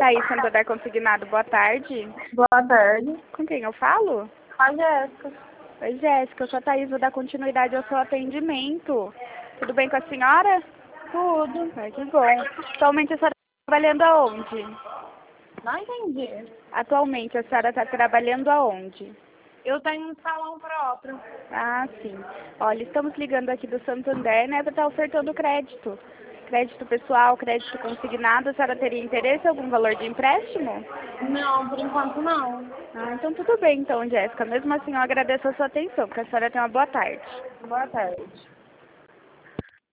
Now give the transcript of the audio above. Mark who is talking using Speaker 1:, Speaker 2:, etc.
Speaker 1: Thaís Santander Consignado, boa tarde.
Speaker 2: Boa tarde.
Speaker 1: Com quem eu falo?
Speaker 2: A Jéssica.
Speaker 1: Oi, Jéssica, eu sou a Thaís, vou dar continuidade ao seu atendimento. Tudo bem com a senhora?
Speaker 2: Tudo.
Speaker 1: Ai, que bom. Atualmente a senhora está trabalhando aonde?
Speaker 2: Não entendi.
Speaker 1: Atualmente a senhora está trabalhando aonde?
Speaker 2: Eu tenho um salão próprio.
Speaker 1: Ah, sim. Olha, estamos ligando aqui do Santander, né, para estar ofertando crédito. Crédito pessoal, crédito consignado. A senhora teria interesse em algum valor de empréstimo?
Speaker 2: Não, por enquanto não.
Speaker 1: Ah, então tudo bem, então, Jéssica. Mesmo assim, eu agradeço a sua atenção, porque a senhora tem uma boa tarde.
Speaker 2: Boa tarde.